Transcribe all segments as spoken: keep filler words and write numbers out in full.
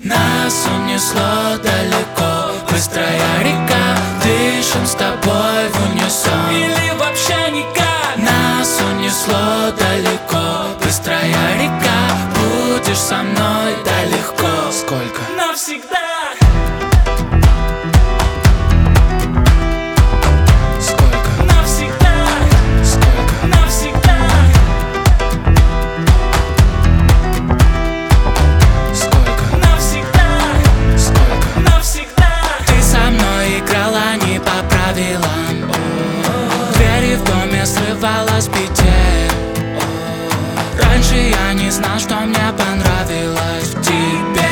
Нас унесло далеко, быстрая река, дышим с тобой в унисон. Или вообще никак. Нас унесло далеко, быстрая река, будешь со мной, да легко. Сколько? Навсегда. Двери в доме срывала с петель. Раньше я не знал, что мне понравилось в тебе.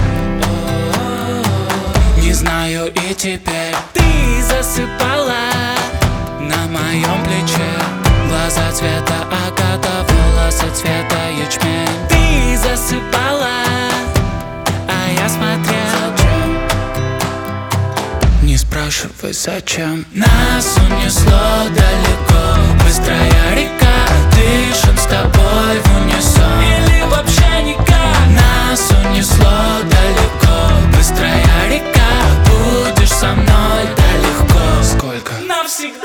Не знаю и теперь. Ты засыпала на моем плече. Глаза цвета агата, волосы цвета ячмень. Ты засыпала, а я смотрел. Не спрашивай зачем. Нас унесло далеко, быстрая река, дышим с тобой в унисон. Или вообще никак. Нас унесло далеко, быстрая река, будешь со мной, да легко. Сколько? Навсегда.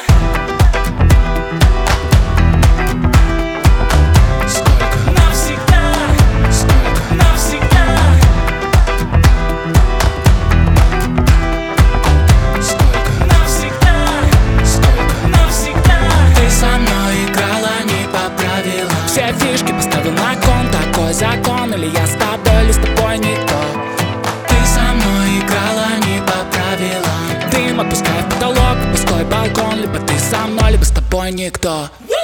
Все фишки поставил на кон, такой закон. Или я с тобой, или с тобой никто. Ты со мной играла не по правилам. Дым отпускай в потолок, пустой балкон. Либо ты со мной, либо с тобой никто.